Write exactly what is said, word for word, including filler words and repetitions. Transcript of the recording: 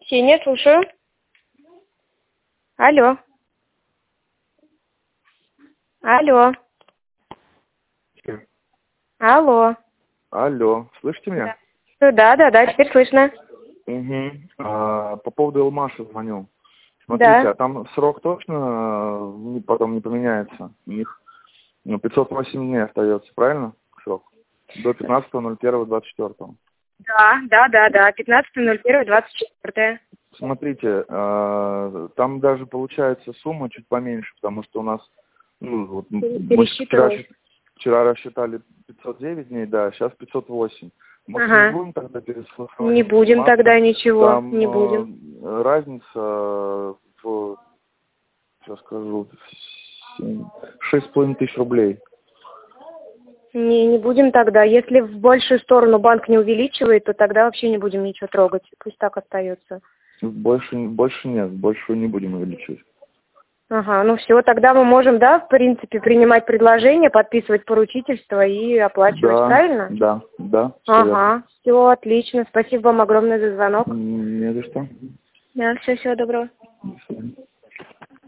Ксения, слушаю. Алло. Алло. Алло. Алло, слышите меня? Да, да, да, да, теперь слышно. Угу. А, по поводу Элмаша звоню. Смотрите, Да. а там срок точно э, не- потом не поменяется? У них ну, пятьсот восемь дней остается, правильно? Срок. До пятнадцатого ноль первого двадцать четвёртого. Да, да, да, да, пятнадцатое ноль первое двадцать четвёртое. Смотрите, э, там даже получается сумма чуть поменьше, потому что у нас, ну, вот, мы вчера, Пересчитываю. вчера рассчитали пятьсот девять дней, да, сейчас пятьсот восемь. Может, Ага. не будем тогда переслушивать Не будем информацию? тогда ничего, Там не будем. э, разница в, сейчас скажу, семь- шесть с половиной тысяч рублей. Не, не будем тогда. Если в большую сторону банк не увеличивает, то тогда вообще не будем ничего трогать. Пусть так остается. Больше, больше нет, больше не будем увеличивать. Ага, ну все, тогда мы можем, да, в принципе, принимать предложение, подписывать поручительство и оплачивать, Да, правильно? да, да. Все Ага, все отлично. Спасибо вам огромное за звонок. верно. Не за что. Да, все, всего доброго. До свидания.